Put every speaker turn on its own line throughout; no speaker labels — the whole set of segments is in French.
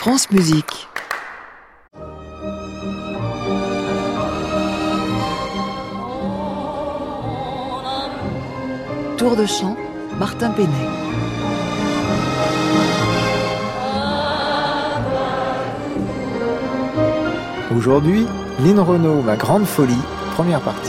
France Musique. Tour de chant, Martin Penet.
Aujourd'hui, Lynn Renaud, Ma grande folie, première partie.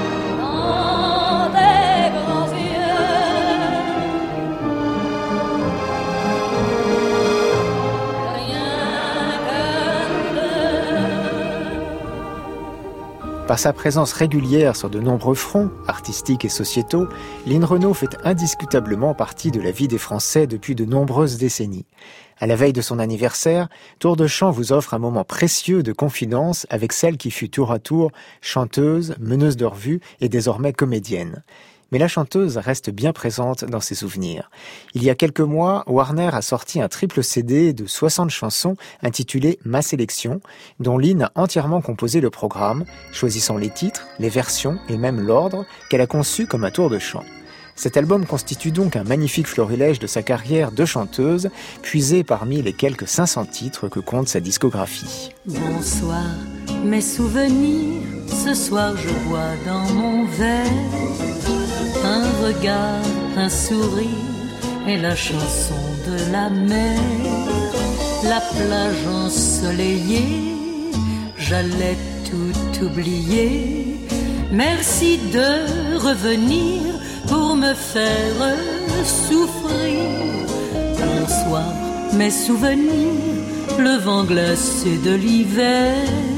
Par sa présence régulière sur de nombreux fronts, artistiques et sociétaux, Lynn Renaud fait indiscutablement partie de la vie des Français depuis de nombreuses décennies. À la veille de son anniversaire, Tour de chant vous offre un moment précieux de confidence avec celle qui fut tour à tour chanteuse, meneuse de revue et désormais comédienne. Mais la chanteuse reste bien présente dans ses souvenirs. Il y a quelques mois, Warner a sorti un triple CD de 60 chansons intitulé Ma sélection, dont Lynn a entièrement composé le programme, choisissant les titres, les versions et même l'ordre qu'elle a conçu comme un tour de chant. Cet album constitue donc un magnifique florilège de sa carrière de chanteuse, puisé parmi les quelques 500 titres que compte sa discographie.
Bonsoir, mes souvenirs, ce soir je bois dans mon verre. Un regard, un sourire et la chanson de la mer. La plage ensoleillée, j'allais tout oublier. Merci de revenir pour me faire souffrir. Bonsoir, mes souvenirs, le vent glacé de l'hiver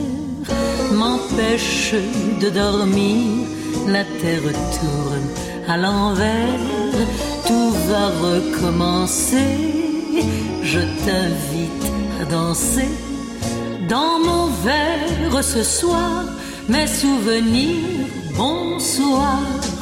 m'empêche de dormir. La terre tourne à l'envers, tout va recommencer. Je t'invite à danser dans mon verre ce soir. Mes souvenirs, bonsoir.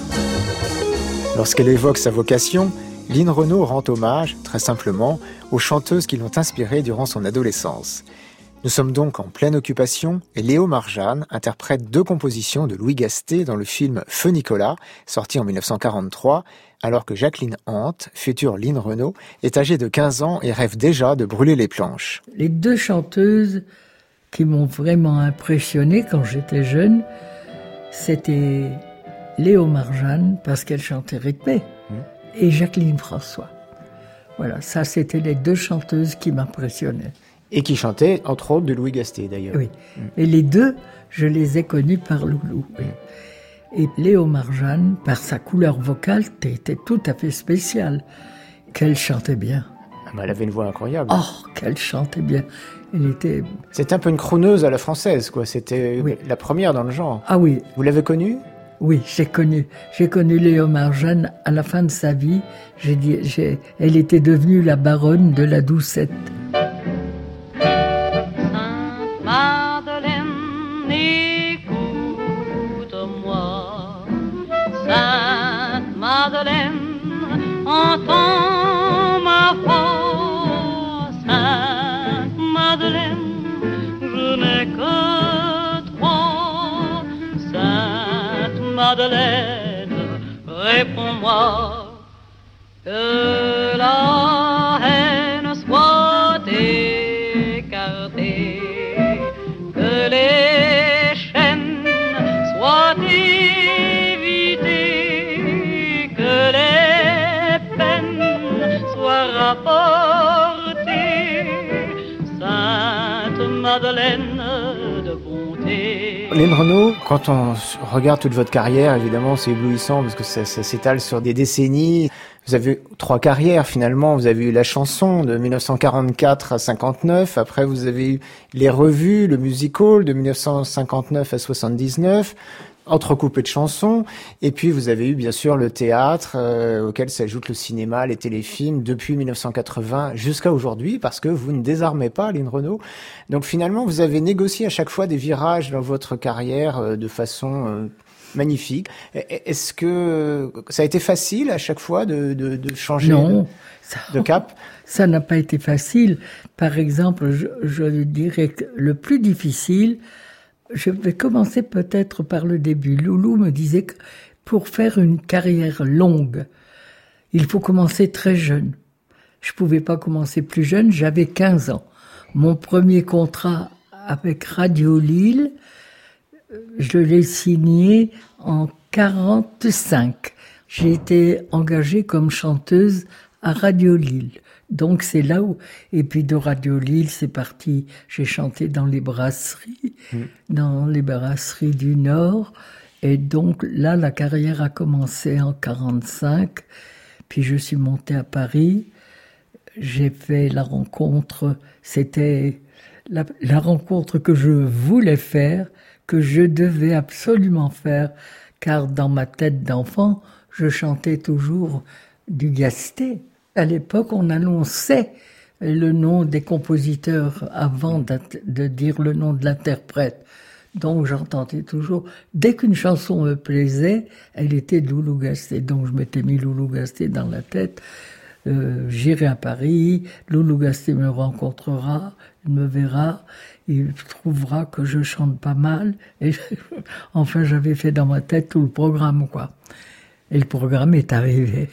Lorsqu'elle évoque sa vocation, Lynn Renaud rend hommage, très simplement, aux chanteuses qui l'ont inspirée durant son adolescence. Nous sommes donc en pleine occupation et Léo Marjane interprète deux compositions de Louis Gasté dans le film Feu Nicolas, sorti en 1943, alors que Jacqueline Hante, future Lynn Renaud, est âgée de 15 ans et rêve déjà de brûler les planches.
Les deux chanteuses qui m'ont vraiment impressionnée quand j'étais jeune, c'était Léo Marjane, parce qu'elle chantait rythmé, et Jacqueline François. Voilà, ça c'était les deux chanteuses qui m'impressionnaient.
Et qui chantait, entre autres, de Louis Gasté, d'ailleurs.
Oui. Et les deux, je les ai connus par Loulou. Et Léo Marjane, par sa couleur vocale, était tout à fait spéciale. Qu'elle chantait bien.
Ah bah, elle avait une voix incroyable.
Oh, qu'elle chantait bien. Elle était...
C'était un peu une crooneuse à la française, quoi. C'était la première dans le genre.
Ah oui.
Vous l'avez connue ?
Oui, j'ai connu Léo Marjane à la fin de sa vie. Elle était devenue la baronne de la Doucette.
Entends ma voix, Sainte Madeleine, je n'ai que toi. Sainte Madeleine, réponds-moi, que la haine soit écartée, que les chaînes soient évitées, que les peines soient rapportées. Sainte Madeleine de bonté.
Lynn Renaud, quand on regarde toute votre carrière, évidemment, c'est éblouissant parce que ça s'étale sur des décennies. Vous avez 3 carrières finalement. Vous avez eu la chanson de 1944 à 59. Après, vous avez eu les revues, le musical de 1959 à 79. Entrecoupé de chansons, et puis vous avez eu bien sûr le théâtre auquel s'ajoute le cinéma, les téléfilms depuis 1980 jusqu'à aujourd'hui, parce que vous ne désarmez pas, Lynn Renaud. Donc finalement, vous avez négocié à chaque fois des virages dans votre carrière de façon magnifique. Est-ce que ça a été facile à chaque fois de changer de cap ?
Ça n'a pas été facile. Par exemple, je dirais que le plus difficile, je vais commencer peut-être par le début. Loulou me disait que pour faire une carrière longue, il faut commencer très jeune. Je ne pouvais pas commencer plus jeune, j'avais 15 ans. Mon premier contrat avec Radio Lille, je l'ai signé en 1945. J'ai été engagée comme chanteuse à Radio Lille. Donc c'est là où... Et puis de Radio Lille, c'est parti. J'ai chanté dans les brasseries, dans les brasseries du Nord. Et donc là, la carrière a commencé en 1945. Puis je suis montée à Paris. J'ai fait la rencontre. C'était la rencontre que je voulais faire, que je devais absolument faire. Car dans ma tête d'enfant, je chantais toujours du Gasté. À l'époque, on annonçait le nom des compositeurs avant de dire le nom de l'interprète. Donc j'entendais toujours, dès qu'une chanson me plaisait, elle était de Loulou Gasté. Donc je m'étais mis Loulou Gasté dans la tête. J'irai à Paris, Loulou Gasté me rencontrera, il me verra, il trouvera que je chante pas mal. Et enfin, j'avais fait dans ma tête tout le programme, quoi. Et le programme est arrivé.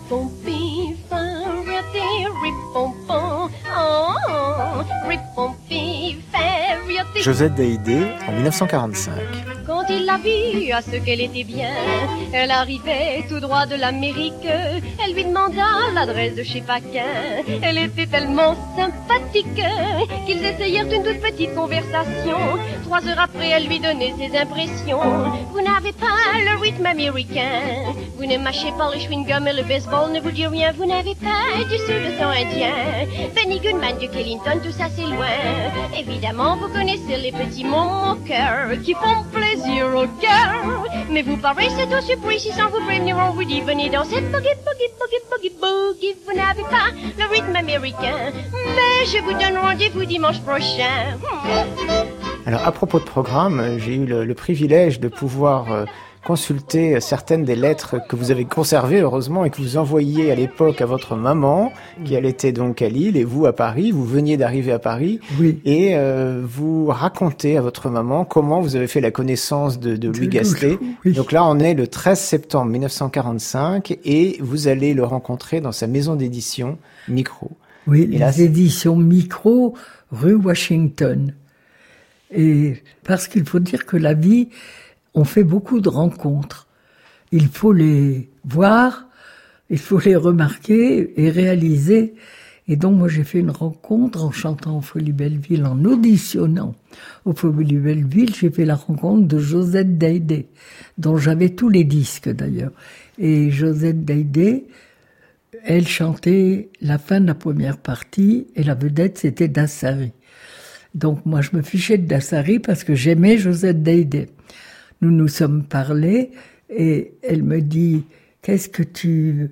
Josette Daïdé, en 1945.
Quand il l'a vue, à ce qu'elle était bien, elle arrivait tout droit de l'Amérique. Elle lui demanda l'adresse de chez Paquin. Elle était tellement sympathique qu'ils essayèrent une toute petite conversation. 3 heures après, elle lui donnait ses impressions. Vous n'avez pas le rythme américain. Vous ne mâchez pas le chewing-gum et le baseball ne vous dit rien. Vous n'avez pas du sud-sang indien. Benny Goodman, Duke Ellington, tout ça c'est loin. Évidemment, vous connaissez les petits mots moqueurs qui font plaisir au cœur. Mais vous paraissez tout surpris si sans vous prévenir on vous dit venez danser boogie, boogie, boogie, boogie, boogie. Vous n'avez pas le rythme américain, mais je vous donne rendez-vous dimanche prochain.
Alors à propos de programme, j'ai eu le privilège de pouvoir consulter certaines des lettres que vous avez conservées, heureusement, et que vous envoyiez à l'époque à votre maman, qui elle était donc à Lille, et vous à Paris. Vous veniez d'arriver à Paris,
oui.
Et vous racontez à votre maman comment vous avez fait la connaissance de Louis Gasté.
Oui.
Donc là, on est le 13 septembre 1945, et vous allez le rencontrer dans sa maison d'édition Micro.
Oui,
et là,
les éditions Micro, rue Washington. Et parce qu'il faut dire que la vie... On fait beaucoup de rencontres. Il faut les voir, il faut les remarquer et réaliser. Et donc, moi, j'ai fait une rencontre en chantant au Folies Belleville, en auditionnant au Folies Belleville. J'ai fait la rencontre de Josette Daïdé, dont j'avais tous les disques d'ailleurs. Et Josette Daïdé, elle chantait la fin de la première partie et la vedette, c'était Dassary. Donc, moi, je me fichais de Dassary parce que j'aimais Josette Daïdé. Nous nous sommes parlé et elle me dit « Qu'est-ce que tu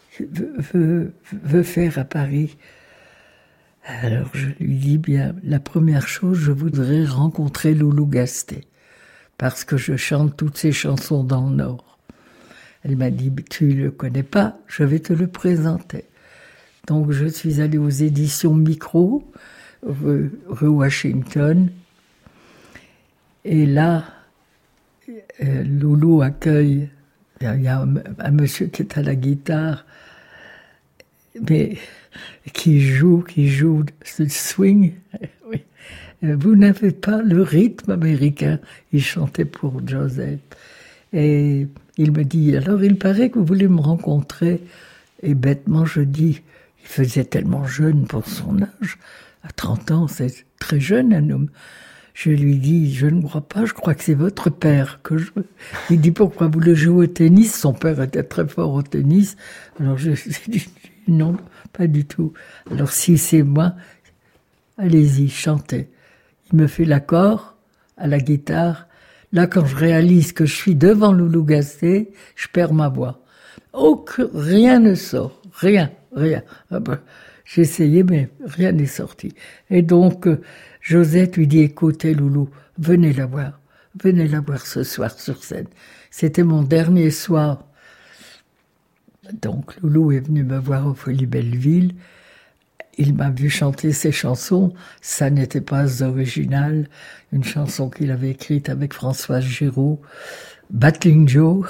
veux faire à Paris ?» Alors je lui dis « Bien, la première chose, je voudrais rencontrer Loulou Gasté parce que je chante toutes ses chansons dans le Nord. » Elle m'a dit « Tu ne le connais pas, je vais te le présenter. » Donc je suis allée aux éditions Micro, rue Washington, et là... Loulou accueille, il y a un monsieur qui est à la guitare, mais qui joue ce swing. Oui. Vous n'avez pas le rythme américain, il chantait pour Joseph. Et il me dit, alors il paraît que vous voulez me rencontrer. Et bêtement, je dis, il faisait tellement jeune pour son âge, à 30 ans, c'est très jeune un homme. Je lui dis, je ne crois pas, je crois que c'est votre père que je... Il dit, pourquoi vous le jouez au tennis? Son père était très fort au tennis. Alors je dis, non, pas du tout. Alors si c'est moi, allez-y, chantez. Il me fait l'accord à la guitare. Là, quand je réalise que je suis devant Loulou Gasté, je perds ma voix. Rien ne sort, rien. Ah ben, j'ai essayé, mais rien n'est sorti. Et donc... Josette lui dit, écoutez Loulou, venez la voir ce soir sur scène. C'était mon dernier soir. Donc Loulou est venu me voir au Folies Belleville. Il m'a vu chanter ses chansons. Ça n'était pas original. Une chanson qu'il avait écrite avec Françoise Giraud, Battling Joe.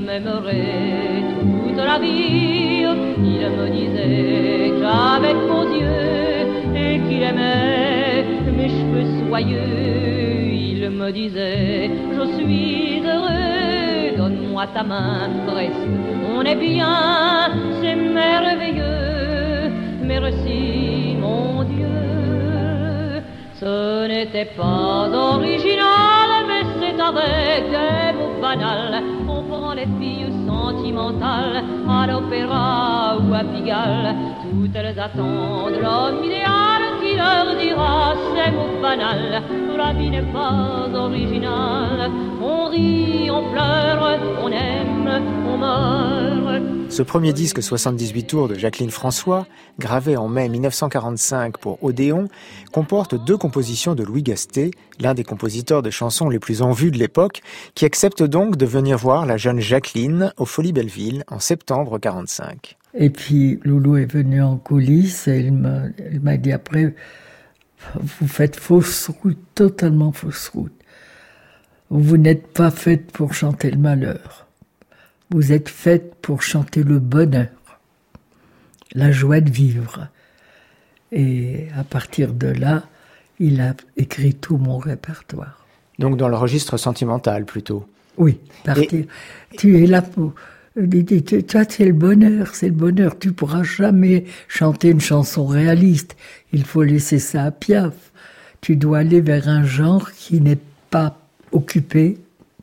m'aimerait toute la vie. Il me disait qu'avec mon Dieu et qu'il aimait mes cheveux soyeux. Il me disait je suis heureux, donne-moi ta main, reste, on est bien, c'est merveilleux. Merci mon Dieu. Ce n'était pas original, mais c'est avec des mots banals qu'on prend les filles sentimentales à l'opéra ou à Pigalle. Toutes elles attendent l'homme idéal qui leur dira ces mots banals. La vie n'est pas originale. On rit, on pleure, on aime, on meurt.
Ce premier disque 78 tours de Jacqueline François, gravé en mai 1945 pour Odéon, comporte 2 compositions de Louis Gasté, l'un des compositeurs de chansons les plus en vue de l'époque, qui accepte donc de venir voir la jeune Jacqueline au Folies Belleville en septembre 1945.
Et puis Loulou est venu en coulisses et il m'a dit après, vous faites fausse route, totalement fausse route. Vous n'êtes pas faite pour chanter le malheur. Vous êtes faite pour chanter le bonheur, la joie de vivre. Et à partir de là, il a écrit tout mon répertoire.
Donc dans le registre sentimental plutôt.
Oui, partir. Tu es là pour... Toi, c'est le bonheur, c'est le bonheur. Tu pourras jamais chanter une chanson réaliste. Il faut laisser ça à Piaf. Tu dois aller vers un genre qui n'est pas occupé.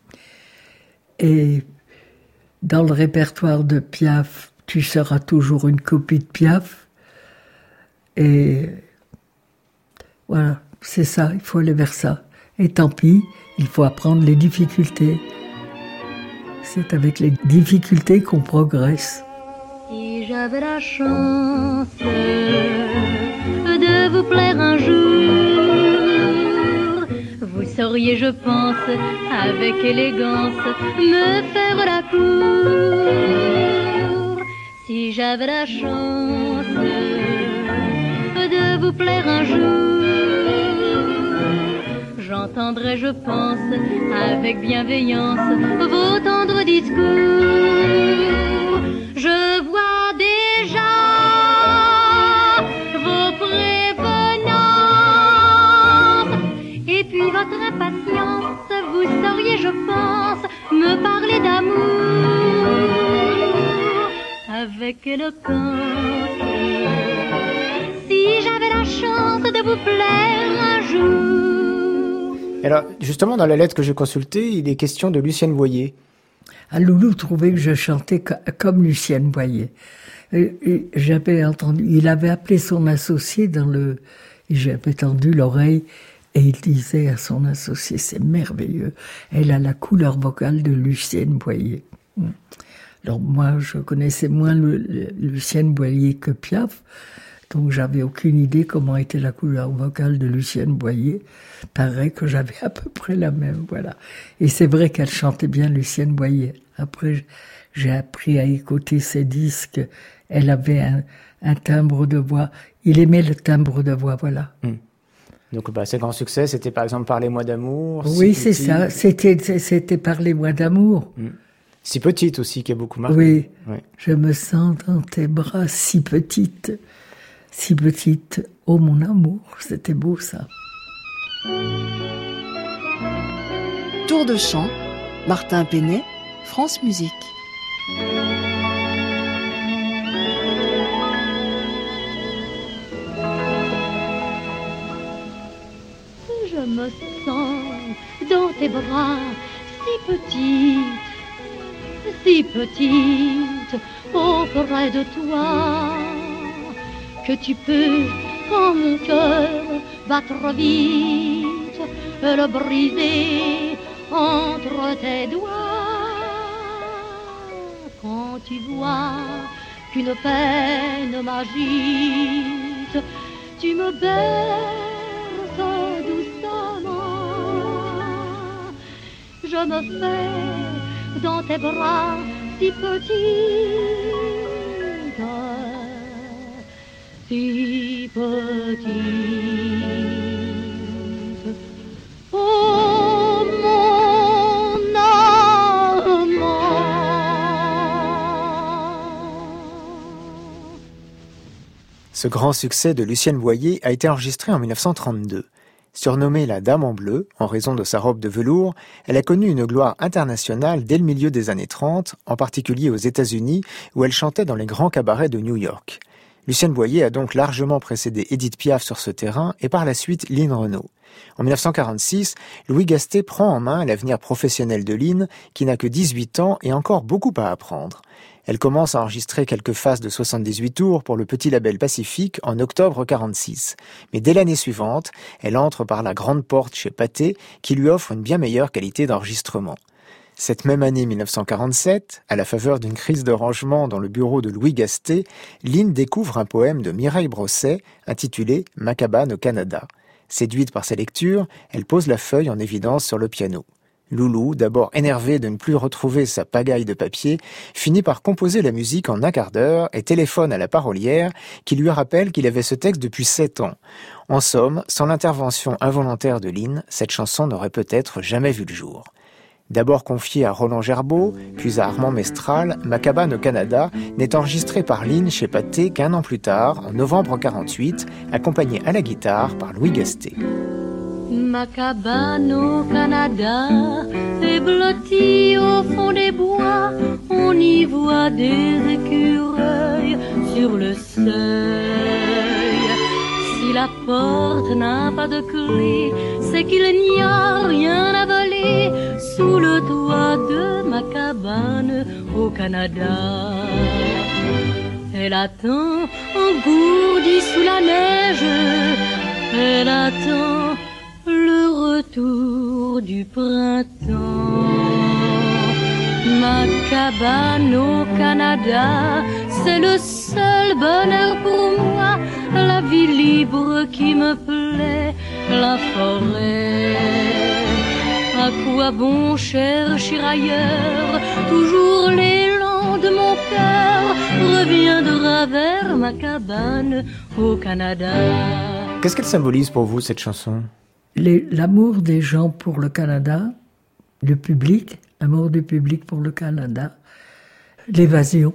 Et dans le répertoire de Piaf, tu seras toujours une copie de Piaf. Et voilà, c'est ça, il faut aller vers ça. Et tant pis, il faut apprendre les difficultés. C'est avec les difficultés qu'on progresse.
Si j'avais la chance de vous plaire un jour, vous sauriez, je pense, avec élégance, me faire la cour. Si j'avais la chance de vous plaire un jour, j'entendrai, je pense, avec bienveillance, vos tendres discours. Je vois déjà vos prévenances, et puis votre impatience. Vous sauriez, je pense, me parler d'amour avec éloquence. Si j'avais la chance de vous plaire un jour.
Alors, justement, dans la lettre que j'ai consultée, il est question de Lucienne Boyer.
Loulou trouvait que je chantais comme Lucienne Boyer. J'avais entendu, il avait appelé son associé et j'avais tendu l'oreille et il disait à son associé, c'est merveilleux, elle a la couleur vocale de Lucienne Boyer. Alors moi, je connaissais moins Lucienne Boyer que Piaf. Donc j'avais aucune idée comment était la couleur vocale de Lucienne Boyer. Paraît que j'avais à peu près la même, voilà. Et c'est vrai qu'elle chantait bien Lucienne Boyer. Après, j'ai appris à écouter ses disques. Elle avait un timbre de voix. Il aimait le timbre de voix, voilà.
Donc ses grands succès, c'était par exemple Parlez-moi d'amour.
Oui, c'est ça. C'était Parlez-moi d'amour.
Si petite aussi, qui a beaucoup marqué.
Oui, je me sens dans tes bras si petite. Si petite, oh mon amour, c'était beau ça.
Tour de chant, Martin Penet, France Musique.
Je me sens dans tes bras si petite, auprès de toi. Que tu peux, quand mon cœur bat trop vite, le briser entre tes doigts. Quand tu vois qu'une peine m'agite, tu me berces doucement. Je me fais dans tes bras si petite. Si petite, oh mon amant,
Ce grand succès de Lucienne Boyer a été enregistré en 1932. Surnommée la Dame en bleu, en raison de sa robe de velours, elle a connu une gloire internationale dès le milieu des années 30, en particulier aux États-Unis, où elle chantait dans les grands cabarets de New York. Lucienne Boyer a donc largement précédé Édith Piaf sur ce terrain et par la suite Lynn Renaud. En 1946, Louis Gasté prend en main l'avenir professionnel de Lynn, qui n'a que 18 ans et encore beaucoup à apprendre. Elle commence à enregistrer quelques phases de 78 tours pour le petit label Pacifique en octobre 46. Mais dès l'année suivante, elle entre par la grande porte chez Pathé, qui lui offre une bien meilleure qualité d'enregistrement. Cette même année 1947, à la faveur d'une crise de rangement dans le bureau de Louis Gasté, Lynn découvre un poème de Mireille Brosset intitulé « Ma cabane au Canada ». Séduite par ses lectures, elle pose la feuille en évidence sur le piano. Loulou, d'abord énervé de ne plus retrouver sa pagaille de papier, finit par composer la musique en un quart d'heure et téléphone à la parolière qui lui rappelle qu'il avait ce texte depuis 7 ans. En somme, sans l'intervention involontaire de Lynn, cette chanson n'aurait peut-être jamais vu le jour. D'abord confiée à Roland Gerbaud, puis à Armand Mestral, Ma cabane au Canada n'est enregistrée par Lynn chez Pathé qu'un an plus tard, en novembre 48, accompagnée à la guitare par Louis Gasté.
Ma cabane au Canada est blottie au fond des bois. On y voit des écureuils sur le seuil. Si la porte n'a pas de clé, c'est qu'il n'y a rien à voler sous le toit de ma cabane au Canada. Elle attend engourdie sous la neige, elle attend le retour du printemps. Ma cabane au Canada, c'est le seul bonheur pour moi, la vie libre qui me plaît, la forêt. À quoi bon chercher ailleurs, toujours l'élan de mon cœur reviendra vers ma cabane au Canada.
Qu'est-ce qu'elle symbolise pour vous, cette chanson ?
L'amour des gens pour le Canada, le public, l'amour du public pour le Canada, l'évasion.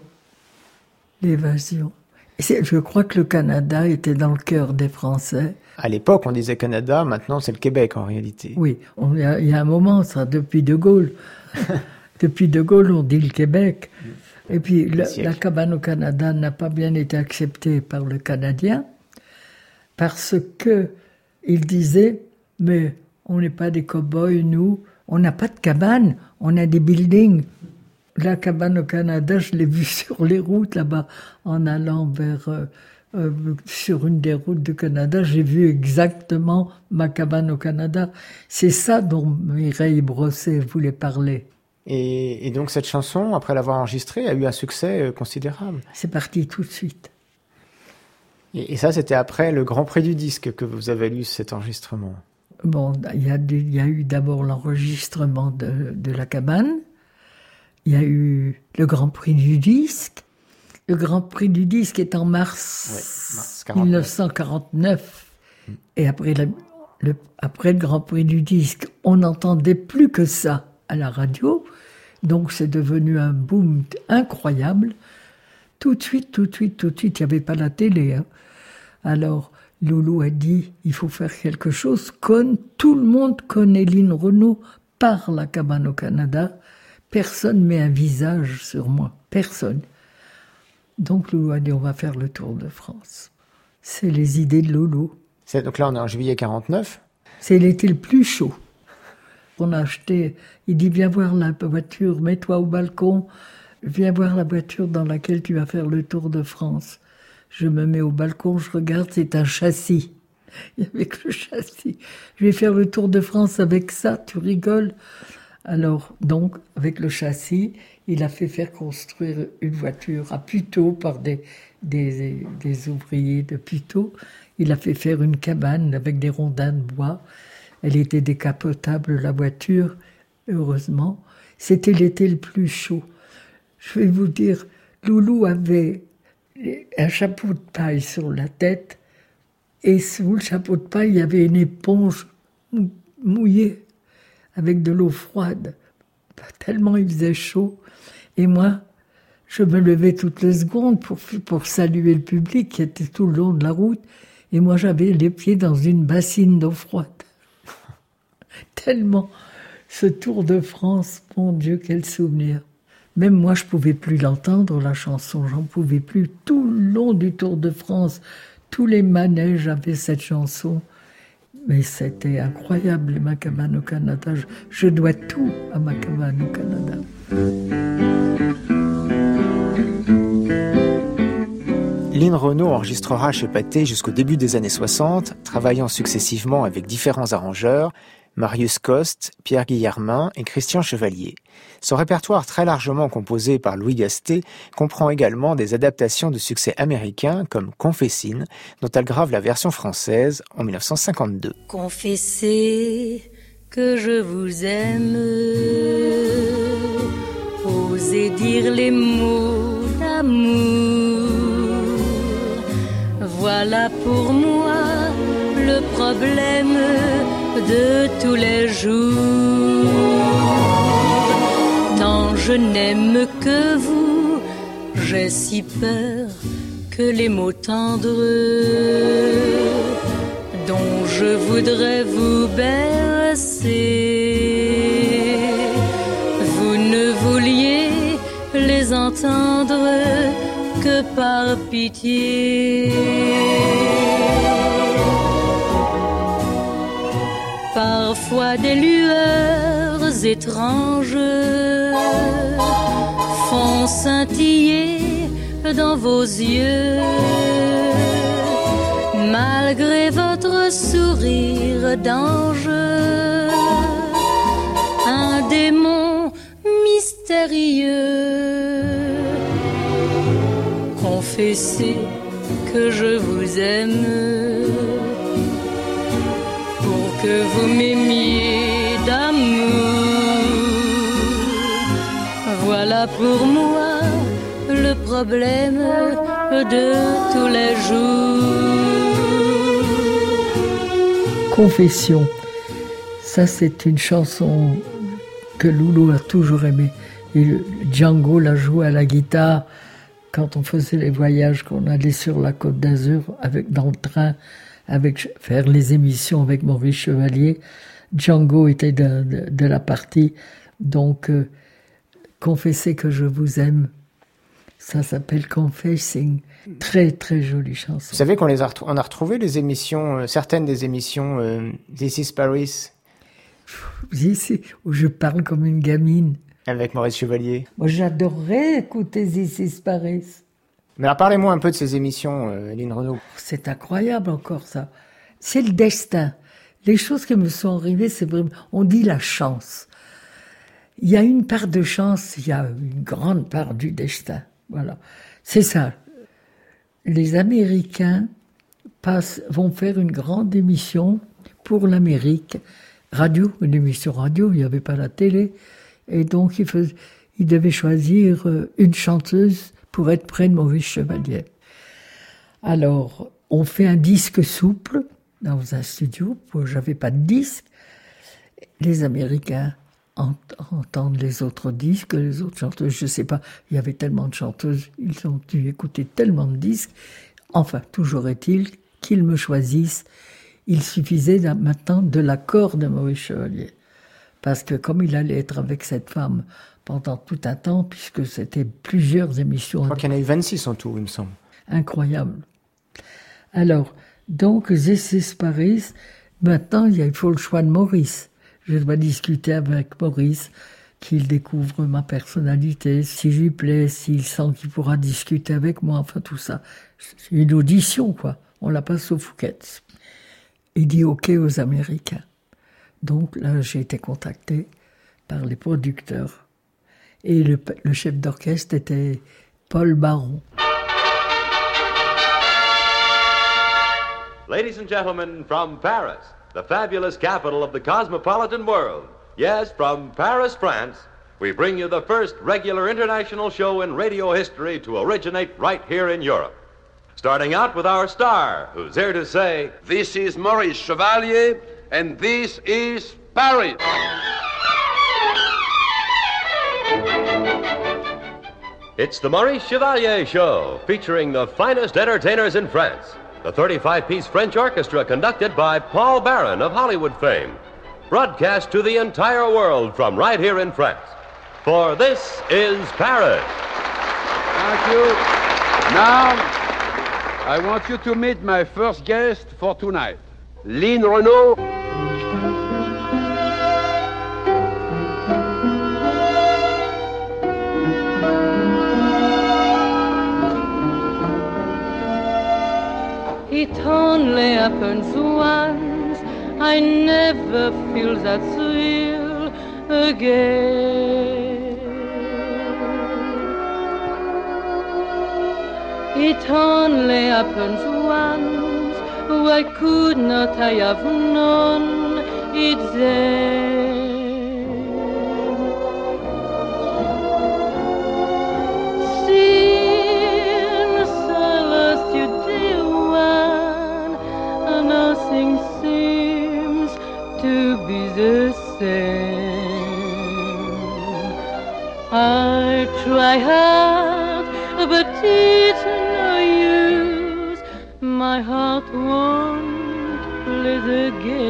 Je crois que le Canada était dans le cœur des Français.
À l'époque, on disait Canada, maintenant c'est le Québec en réalité.
Oui, il y a un moment, ça, depuis De Gaulle. Depuis De Gaulle, on dit le Québec. Et puis, la cabane au Canada n'a pas bien été acceptée par le Canadien parce que il disait, mais on n'est pas des cow-boys, nous. On n'a pas de cabane, on a des buildings. La cabane au Canada, je l'ai vue sur les routes là-bas, en allant sur une des routes du Canada. J'ai vu exactement ma cabane au Canada. C'est ça dont Mireille Brosset voulait parler.
Et donc cette chanson, après l'avoir enregistrée, a eu un succès considérable.
C'est parti tout de suite.
Et ça, c'était après le Grand Prix du disque que vous avez lu cet enregistrement.
Bon, il y a eu d'abord l'enregistrement de la cabane. Il y a eu le Grand Prix du disque. Le Grand Prix du disque est en mars 1949. Et après le Grand Prix du disque, on n'entendait plus que ça à la radio. Donc c'est devenu un boom incroyable. Tout de suite, il n'y avait pas la télé. Hein. Alors, Loulou a dit, il faut faire quelque chose. Tout le monde connaît Lynn Renaud par la cabane au Canada. Personne met un visage sur moi. Personne. Donc Loulou a dit, on va faire le tour de France. C'est les idées de Loulou.
Donc là, on est en juillet 49.
C'est l'été le plus chaud. On a acheté, il dit, viens voir la voiture, mets-toi au balcon, viens voir la voiture dans laquelle tu vas faire le tour de France. Je me mets au balcon, je regarde, c'est un châssis. Avec le châssis. Je vais faire le tour de France avec ça, tu rigoles. Alors, donc, avec le châssis, il a fait faire construire une voiture à Puteaux par des ouvriers de Puteaux. Il a fait faire une cabane avec des rondins de bois. Elle était décapotable, la voiture, heureusement. C'était l'été le plus chaud. Je vais vous dire, Loulou avait un chapeau de paille sur la tête, et sous le chapeau de paille, il y avait une éponge mouillée avec de l'eau froide. Tellement il faisait chaud. Et moi, Je me levais toutes les secondes pour saluer le public qui était tout le long de la route. Et moi, j'avais les pieds dans une bassine d'eau froide. Tellement, ce Tour de France, mon Dieu, quel souvenir. Même moi, je ne pouvais plus l'entendre, la chanson. J'en pouvais plus. Tout le long du Tour de France, tous les manèges avaient cette chanson. Mais c'était incroyable, les Maccabanes au Canada. Je dois tout à Maccabanes au Canada.
Lynn Renaud enregistrera chez Pathé jusqu'au début des années 60, travaillant successivement avec différents arrangeurs, Marius Coste, Pierre Guillermin et Christian Chevalier. Son répertoire très largement composé par Louis Gasté comprend également des adaptations de succès américains comme Confessine, dont elle grave la version française en 1952.
Confessez que je vous aime, osez dire les mots d'amour. Voilà pour moi le problème de tous les jours. Tant je n'aime que vous, j'ai si peur que les mots tendres dont je voudrais vous bercer, vous ne vouliez les entendre que par pitié. Parfois des lueurs étranges font scintiller dans vos yeux, malgré votre sourire d'ange, un démon mystérieux. Confessez que je vous aime, pour que vous m'aimiez d'amour. Voilà pour moi le problème de tous les jours.
Confession, ça c'est une chanson que Loulou a toujours aimée. Et Django l'a jouée à la guitare quand on faisait les voyages, qu'on allait sur la Côte d'Azur dans le train, faire les émissions avec Maurice Chevalier. Django était de la partie, donc Confessez que je vous aime, ça s'appelle Confessing. Très très jolie chanson.
Vous savez qu'on a retrouvé les émissions, certaines des émissions This is Paris.
Ici, où je parle comme une gamine.
Avec Maurice Chevalier.
Moi, j'adorais écouter This is Paris.
Mais alors, parlez-moi un peu de ces émissions, Lynn Renaud.
C'est incroyable encore, ça. C'est le destin. Les choses qui me sont arrivées, c'est vraiment... On dit la chance. Il y a une part de chance, il y a une grande part du destin. Voilà. C'est ça. Les Américains vont faire une grande émission pour l'Amérique. Radio, une émission radio, il n'y avait pas la télé. Et donc, ils devaient choisir une chanteuse pour être près de Maurice Chevalier. Alors, on fait un disque souple dans un studio, j'avais pas de disque. Les Américains entendent les autres disques, les autres chanteuses, je sais pas, il y avait tellement de chanteuses, ils ont dû écouter tellement de disques. Enfin, toujours est-il qu'ils me choisissent. Il suffisait maintenant de l'accord de Maurice Chevalier. Parce que comme il allait être avec cette femme pendant tout un temps, puisque c'était plusieurs émissions.
Je crois qu'il y en a eu 26 en tout, il me semble.
Incroyable. Alors, donc, This is Paris, maintenant, il faut le choix de Maurice. Je dois discuter avec Maurice, qu'il découvre ma personnalité, si je lui plais, s'il sent qu'il pourra discuter avec moi, enfin tout ça. C'est une audition, quoi. On la passe au Fouquet. Il dit OK aux Américains. Donc là, j'ai été contacté par les producteurs. Et le chef d'orchestre était Paul Baron.
Ladies and gentlemen, from Paris, the fabulous capital of the cosmopolitan world. Yes, from Paris, France, we bring you the first regular international show in radio history to originate right here in Europe. Starting out with our star, who's here to say,
"This is Maurice Chevalier, and this is Paris."
It's the Maurice Chevalier Show, featuring the finest entertainers in France. The 35-piece French orchestra conducted by Paul Barron of Hollywood fame. Broadcast to the entire world from right here in France. For this is Paris.
Thank you. Now, I want you to meet my first guest for tonight, Lynn Renaud.
It only happens once, I never feel that thrill again. It only happens once, why could not I have known it then? Nothing seems to be the same. I try hard, but it's no use. My heart won't play the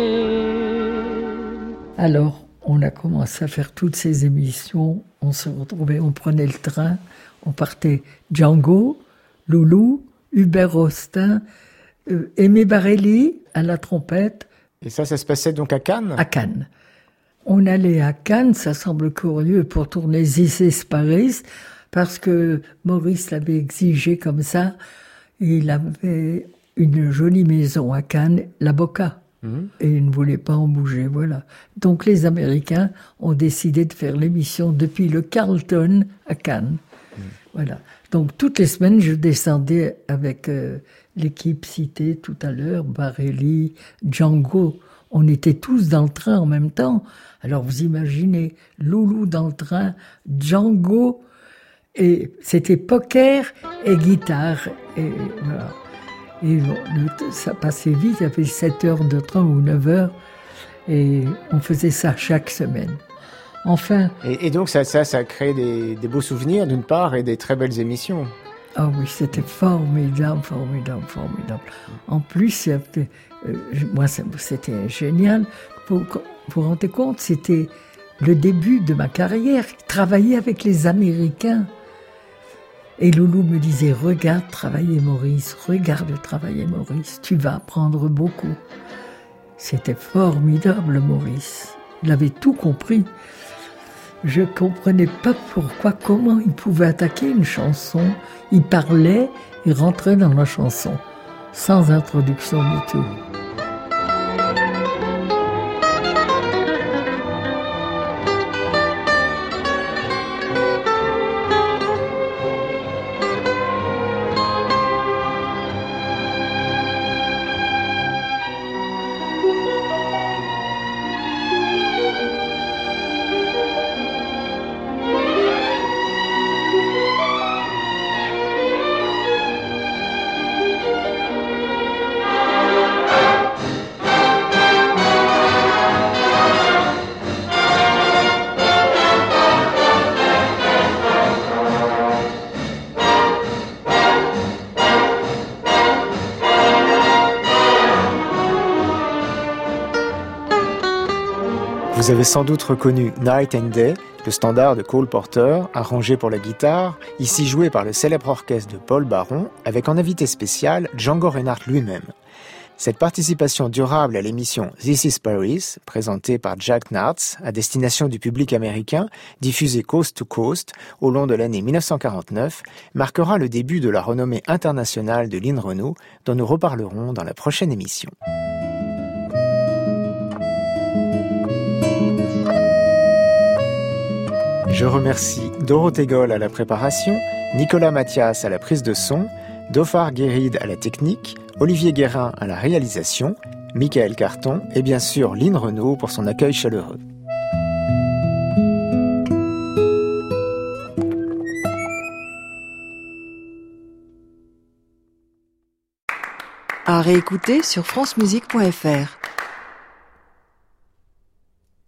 game.
Alors, on a commencé à faire toutes ces émissions. On se retrouvait, on prenait le train, on partait Django, Loulou, Hubert Austin, Aimé Barelli à la trompette.
Et ça se passait donc à Cannes ?
À Cannes. On allait à Cannes, ça semble curieux, pour tourner This is Paris, parce que Maurice l'avait exigé comme ça. Il avait une jolie maison à Cannes, la Boca, et il ne voulait pas en bouger, voilà. Donc les Américains ont décidé de faire l'émission depuis le Carlton à Cannes. Voilà. Donc toutes les semaines, je descendais avec l'équipe citée tout à l'heure, Barelli, Django. On était tous dans le train en même temps. Alors vous imaginez, Loulou dans le train, Django, et c'était poker et guitare. Et voilà. Et ça passait vite, il y avait 7 heures de train ou 9 heures, et on faisait ça chaque semaine. Enfin.
Et donc ça a créé des beaux souvenirs d'une part et des très belles émissions.
Ah oui, c'était formidable. En plus, moi, c'était génial. Vous vous rendez compte, c'était le début de ma carrière, travailler avec les Américains. Et Loulou me disait, regarde travailler Maurice, tu vas apprendre beaucoup. C'était formidable, Maurice. Il avait tout compris. Je ne comprenais pas comment il pouvait attaquer une chanson. Il parlait, il rentrait dans la chanson, sans introduction du tout.
Vous avez sans doute reconnu Night and Day, le standard de Cole Porter, arrangé pour la guitare, ici joué par le célèbre orchestre de Paul Baron, avec en invité spécial Django Reinhardt lui-même. Cette participation durable à l'émission This is Paris, présentée par Jack Nartz, à destination du public américain, diffusée coast to coast au long de l'année 1949, marquera le début de la renommée internationale de Lynn Renaud, dont nous reparlerons dans la prochaine émission. Je remercie Dorothée Goll à la préparation, Nicolas Mathias à la prise de son, Dauphard Guéride à la technique, Olivier Guérin à la réalisation, Michael Carton et bien sûr Lynn Renaud pour son accueil chaleureux.
À réécouter sur francemusique.fr.